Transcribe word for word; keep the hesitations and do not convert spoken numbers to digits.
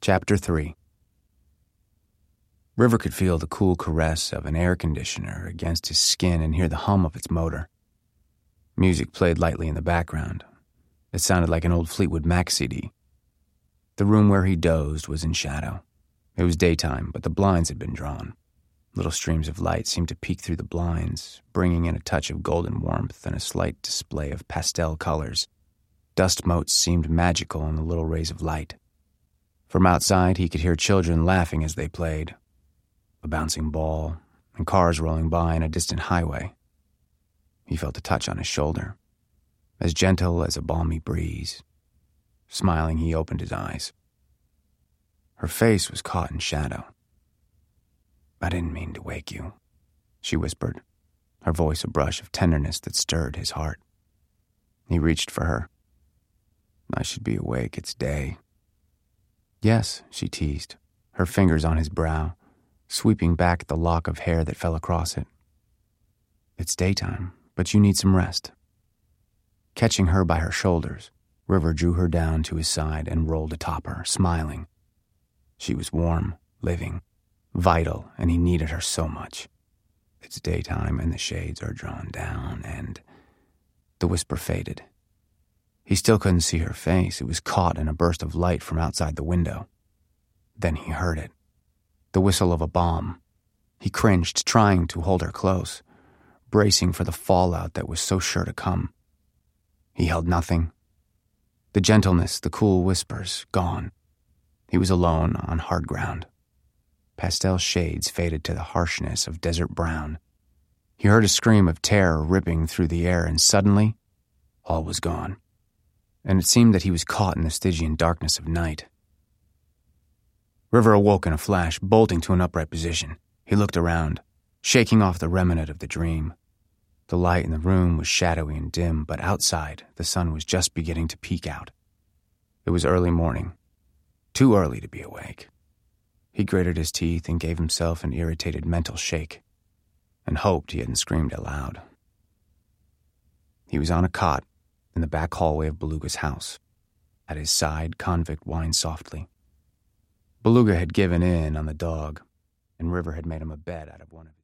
Chapter three. River could feel the cool caress of an air conditioner against his skin and hear the hum of its motor. Music played lightly in the background. It sounded like an old Fleetwood Mac C D. The room where he dozed was in shadow. It was daytime, but the blinds had been drawn. Little streams of light seemed to peek through the blinds, bringing in a touch of golden warmth and a slight display of pastel colors. Dust motes seemed magical in the little rays of light. From outside, he could hear children laughing as they played, a bouncing ball, and cars rolling by on a distant highway. He felt a touch on his shoulder, as gentle as a balmy breeze. Smiling, he opened his eyes. Her face was caught in shadow. "I didn't mean to wake you," she whispered, her voice a brush of tenderness that stirred his heart. He reached for her. "I should be awake, it's day." "Yes," she teased, her fingers on his brow, sweeping back the lock of hair that fell across it. "It's daytime, but you need some rest." Catching her by her shoulders, River drew her down to his side and rolled atop her, smiling. She was warm, living, vital, and he needed her so much. It's daytime and the shades are drawn down and... The whisper faded. He still couldn't see her face. It was caught in a burst of light from outside the window. Then he heard it. The whistle of a bomb. He cringed, trying to hold her close, bracing for the fallout that was so sure to come. He held nothing. The gentleness, the cool whispers, gone. He was alone on hard ground. Pastel shades faded to the harshness of desert brown. He heard a scream of terror ripping through the air, and suddenly, all was gone. And it seemed that he was caught in the Stygian darkness of night. River awoke in a flash, bolting to an upright position. He looked around, shaking off the remnant of the dream. The light in the room was shadowy and dim, but outside, the sun was just beginning to peek out. It was early morning, too early to be awake. He gritted his teeth and gave himself an irritated mental shake, and hoped he hadn't screamed aloud. He was on a cot in the back hallway of Beluga's house. At his side, Convict whined softly. Beluga had given in on the dog, and River had made him a bed out of one of his